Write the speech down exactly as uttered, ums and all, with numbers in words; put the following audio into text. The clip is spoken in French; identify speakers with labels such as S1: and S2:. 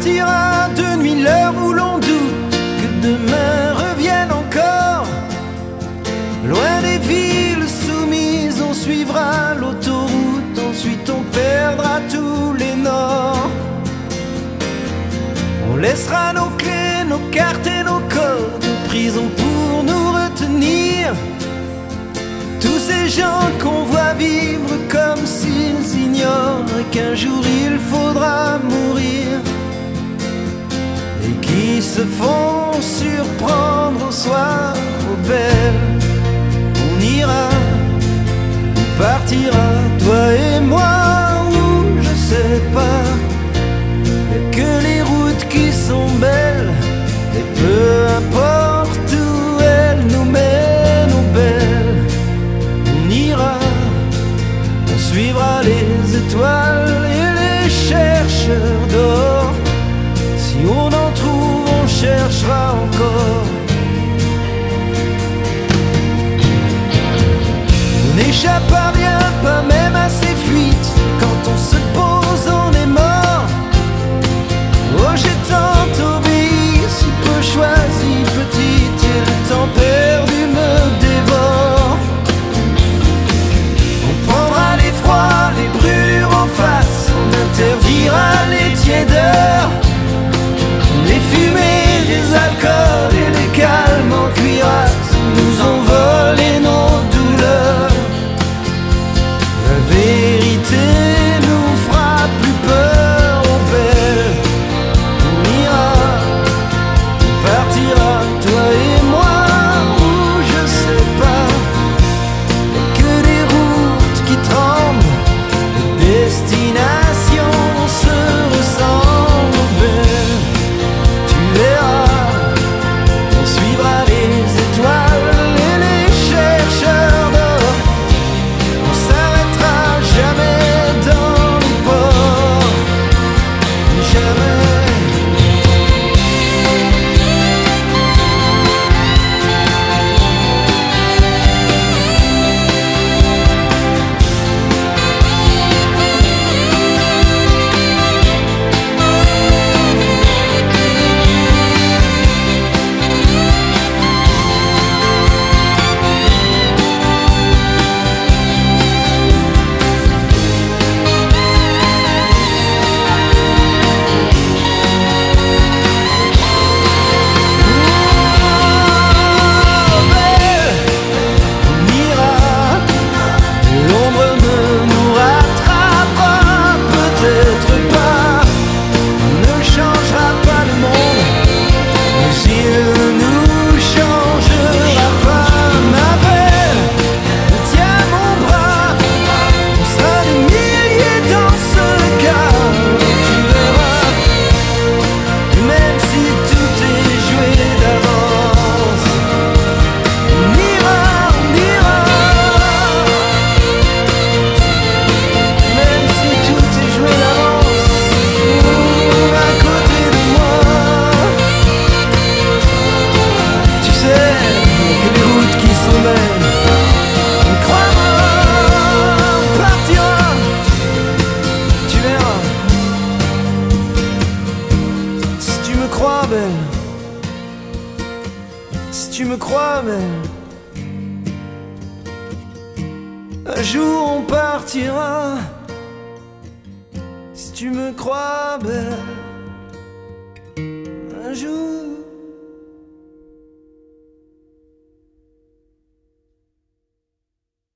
S1: partira de nuit, l'heure où l'on doute que demain revienne encore. Loin des villes soumises, on suivra l'autoroute, ensuite on perdra tous les nords. On laissera nos clés, nos cartes et nos codes en prison pour nous retenir. Tous ces gens qu'on voit vivre comme s'ils ignorent qu'un jour il faudra mourir, et qui se font surprendre au soir aux belles. On ira, on partira, toi et moi, ou je sais pas. Y'a que les routes qui sont belles, et peu importe où elles nous mènent, aux belles. On ira, on suivra les étoiles et les chercheurs d'or. Si on en trouve, on cherchera encore. On n'échappe à rien, pas même à ces fuites. Quand on se pose, on est mort. Oh, j'ai tant obéi, si peu choisi, petite, et le temps perdu me dévore. On prendra les froids, les brûlures en face, on interdira les tiédeurs, les fumées, les alcools et les calmes en cuirasse nous ont volé nos douleurs. La vérité nous fera plus peur, oh belle. On ira, on partira, toi et moi, ou je sais pas. Y'a que des routes qui tremblent, les destinations se ressemblent, oh belle. Tu verras, on suivra les étoiles et les chercheurs d'or. On s'arrêtera jamais dans les ports, jamais. Si tu me crois belle, un jour on partira. Si tu me crois belle, un jour